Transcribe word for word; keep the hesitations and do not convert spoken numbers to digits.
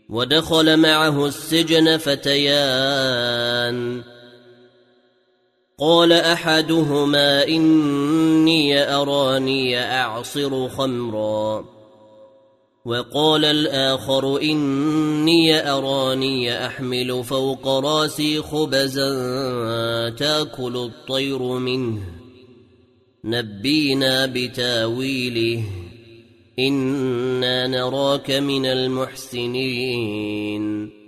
ودخل معه السجن فتيان قال أحدهما إني أراني أعصر خمرا وقال الآخر إني أراني أحمل فوق راسي خبزا تأكل الطير منه نبينا بتاويله إنا نراك من المحسنين